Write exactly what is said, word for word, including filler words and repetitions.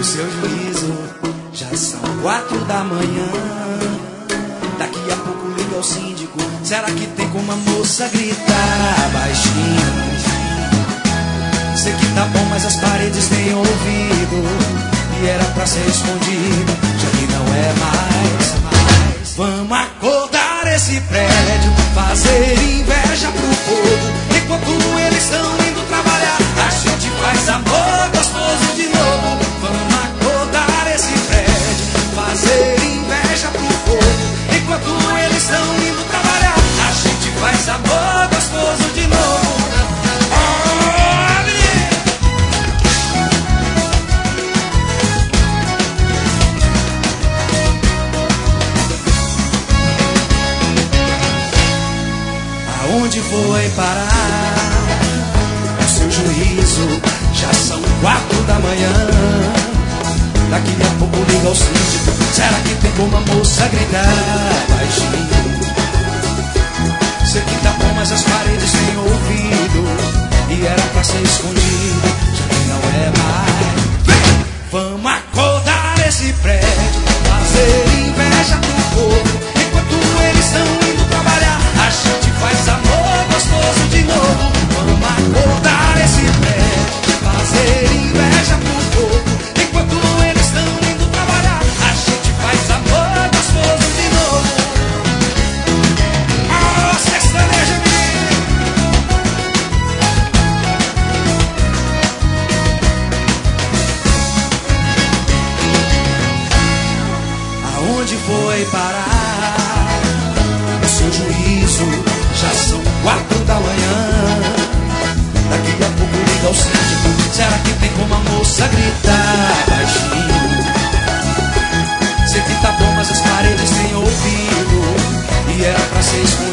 seu juízo. Já são quatro da manhã. Daqui a pouco liga ao síndico. Será que tem como a moça gritar baixinho? Sei que tá bom, mas as paredes têm ouvido. E era pra ser escondido, já que não é mais, mais. Vamos acordar esse prédio, fazer inveja pro povo. Enquanto eles estão indo trabalhar, a gente faz amor gostoso de novo. Vamos acordar esse prédio, fazer inveja pro povo. Enquanto eles estão indo trabalhar, a gente faz amor gostoso de novo. Aonde foi parar o seu juízo? Já são quatro da manhã. Daqui a pouco liga ao síndico. Será que tem como a moça gritar baixinho? Sei que tá bom, mas as paredes têm ouvido. E era pra ser escondido, já que não é mais. Vem! Vamos acordar esse prédio, fazer inveja pro povo. Enquanto eles estão indo trabalhar, a gente faz amor gostoso de novo. Vamos acordar esse prédio, fazer inveja pro povo. Enquanto eles estão indo trabalhar, a gente faz amor gostoso de novo. Ah, sertaneja, menino! Aonde foi parar o seu juízo? Já são quatro da manhã. Daqui a pouco liga ao síndico. Será que tem como a moça gritar baixinho? Sei que tá bom, mas as paredes têm ouvido. E era pra ser escondido.